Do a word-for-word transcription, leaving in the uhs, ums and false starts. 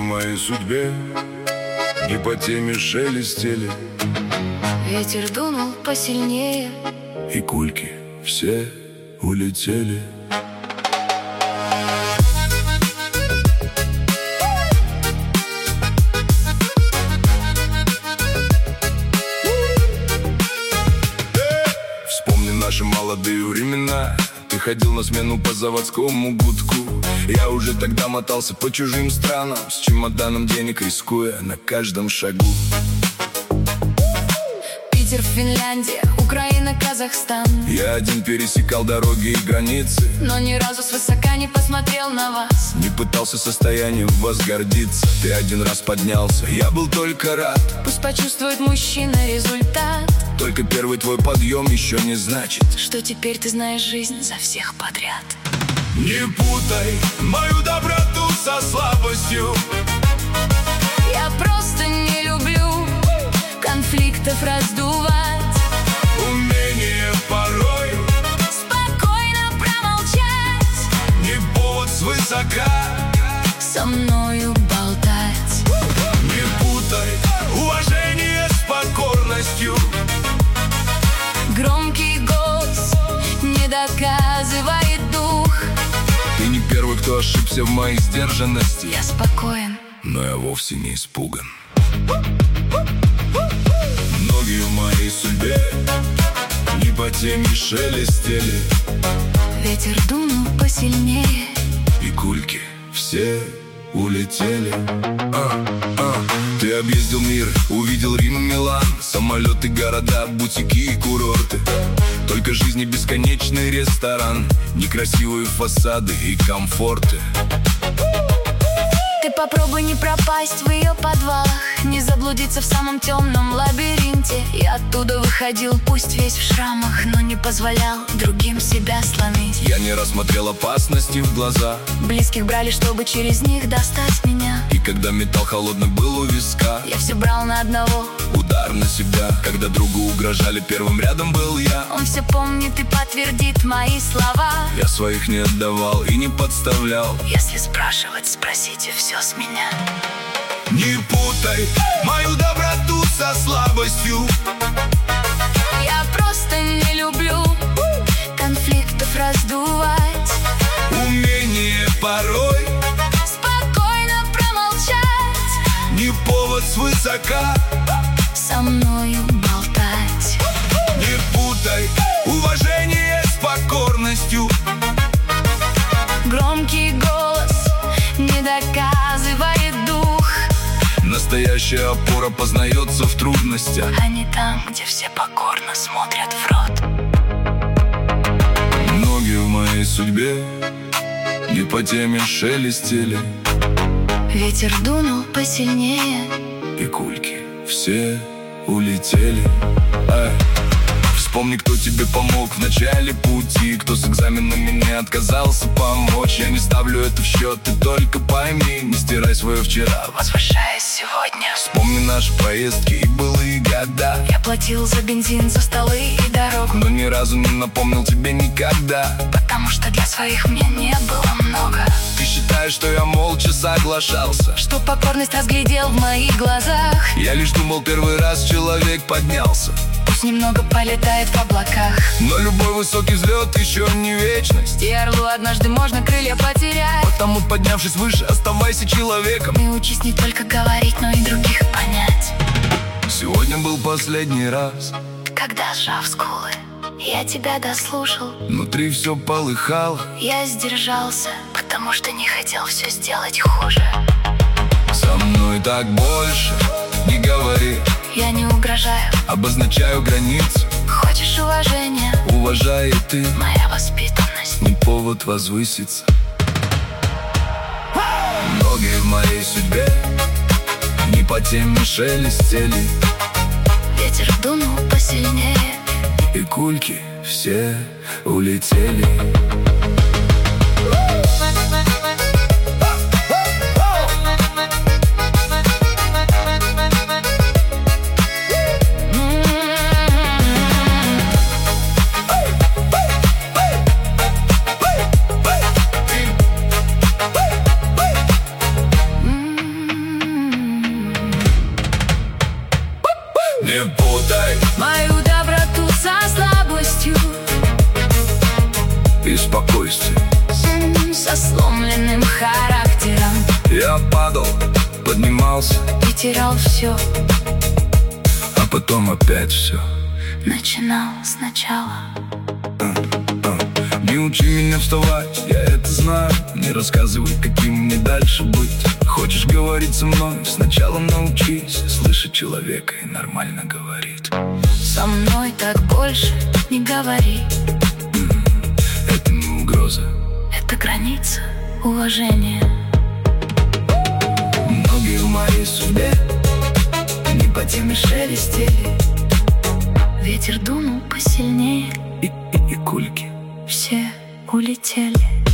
моей судьбе не по теме шелестели, ветер дунул посильнее, и кульки все улетели. Вспомни наши молодые времена. Ты ходил на смену по заводскому гудку. Я уже тогда мотался по чужим странам, с чемоданом денег рискуя на каждом шагу. Питер, Финляндия, Украина, Казахстан. Я один пересекал дороги и границы, но ни разу свысока не посмотрел на вас. не пытался состоянием вас гордиться. Ты один раз поднялся, я был только рад. Пусть почувствует мужчина результат. Только первый твой подъем еще не значит, что теперь ты знаешь жизнь за всех подряд. Не путай мою доброту со слабостью. Я просто не люблю конфликтов раздувать. Умение порой спокойно промолчать, не повод свысока со мною болтать. Не путай уважение с покорностью. Громкий голос не доказывает дух. Ты не первый, кто ошибся в моей сдержанности. Я спокоен, но я вовсе не испуган. Ноги в моей судьбе не по теме шелестели, ветер дунул посильнее, и кульки все улетели. а, а. Ты объездил мир, увидел Рим и Милан, самолеты, города, бутики и курорты. Только жизни бесконечный ресторан, некрасивые фасады и комфорты. ты попробуй не пропасть в ее подвалах, не заблудиться в самом темном лабиринте. Я оттуда выходил, пусть весь в шрамах, но не позволял другим себя сломить. Я не рассмотрел опасности в глаза, близких брали, чтобы через них достать меня. и когда металл холодный был у виска, я все брал на одного, удар на себя. Когда другу угрожали, первым рядом был я. он все помнит и подтвердит мои слова. Я своих не отдавал и не подставлял. Если спрашивать, спросите все с меня. Не путай мою доброту со слабостью. Я просто не люблю конфликтов раздувать. Умение порой спокойно промолчать, не повод свысока со мною болтать. Не путай уважение с покорностью. Громкий голос не доказывает дух. Настоящая опора познается в трудностях, а не там, где все покорно смотрят в рот. ноги в моей судьбе не по теме шелестели, ветер дунул посильнее, и кульки все улетели. Ай. Вспомни, кто тебе помог в начале пути, кто с экзаменами не отказался помочь. Я не ставлю это в счет, ты только пойми, не стирай свое вчера, возвышаясь сегодня. Вспомни наши поездки и былые года. Я платил за бензин, за столы и дорогу, но ни разу не напомнил тебе никогда, потому что для своих мне не было много. Ты считаешь, что я молча соглашался, что покорность разглядел в моих глазах. Я лишь думал, первый раз человек поднялся, пусть немного полетает в облаках, но любой высокий взлет еще не вечность, и орлу однажды можно крылья потерять. Потому, поднявшись выше, оставайся человеком, и учись не только говорить, но и других понять. Сегодня был последний раз, когда, сжав скулы, я тебя дослушал. внутри все полыхало, я сдержался, потому что не хотел все сделать хуже. Со мной так больше не говори, я не угрожаю, обозначаю границу. Хочешь уважения, уважай и ты, моя воспитанность не повод возвыситься. Ноги в моей судьбе не по теме шелестели, ветер дунул посильнее, и кульки все улетели. со сломленным характером. Я падал, поднимался И терял все, а потом опять все. начинал сначала. Не учи меня вставать, я это знаю. Не рассказывай, каким мне дальше быть. Хочешь говорить со мной, сначала научись слышать человека и нормально говорить. Со мной так больше не говори. Это не угроза, Это граница уважения. многие в моей судьбе Не по теме шелестели, ветер дунул посильнее, и, и, и кульки. все улетели.